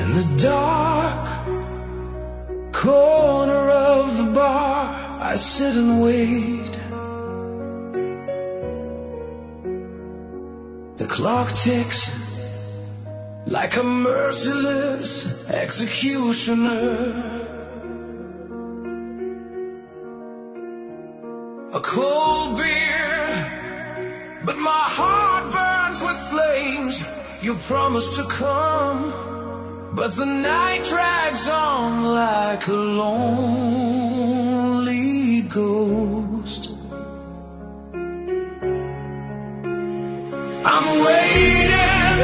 In the dark corner of the bar, I sit and wait. The clock ticks like a merciless executioner. A cold beer, but my heart burns with flames. You promised to come, but the night drags on like a lonely ghost. I'm waiting,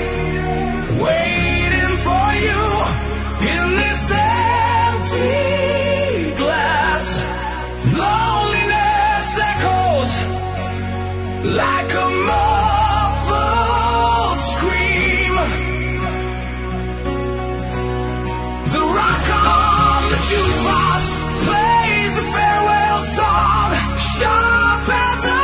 waiting for you in this empty glass. Loneliness echoes like a muffled scream. The rock on the jukebox plays a farewell song, sharp as a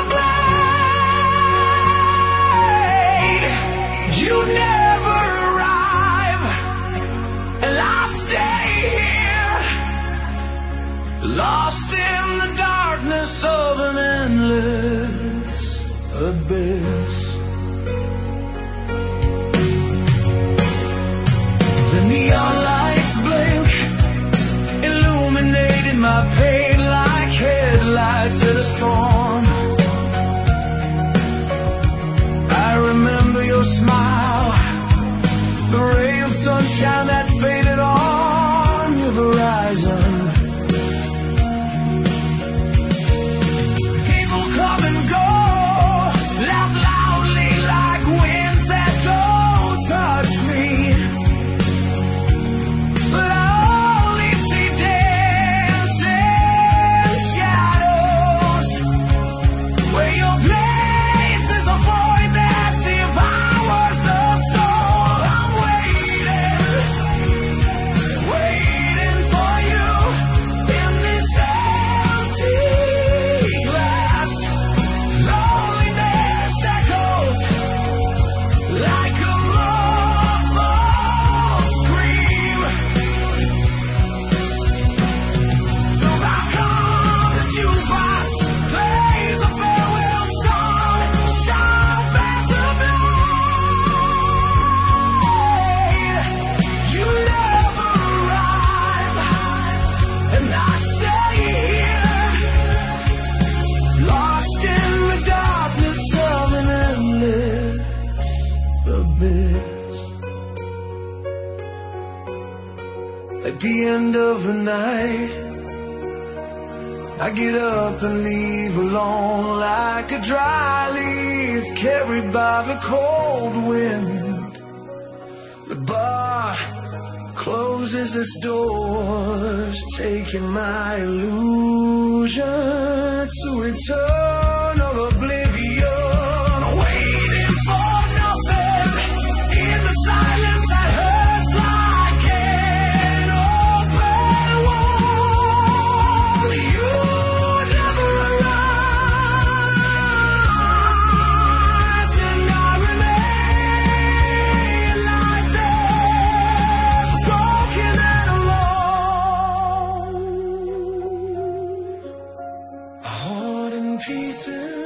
blade. You never arrive, and I stay here, lost in the darkness of an endless abyss. The neon lights blink, illuminating my pain like headlights in a storm. I remember your smile, the ray of sunshine that faded on your horizon. People come and go, laugh loudly like winds that don't touch me. But I only see dancing shadows, where your place is a void that devours the soul. I'm waiting, waiting for you in this empty glass. Loneliness echoes like a muffled scream. The rock on the jukebox plays a farewell song, sharp as a blade. You never arrive, and I stay here, lost in the darkness of an endless abyss. At the end of the night, I get up and leave alone like a dry leaf carried by the cold wind. The bar closes its doors, taking my illusion to eternal oblivion. Waiting for nothing in the silence that hurts like an open wound. You never arrived, and I remain like this, broken and alone, a heart in pieces.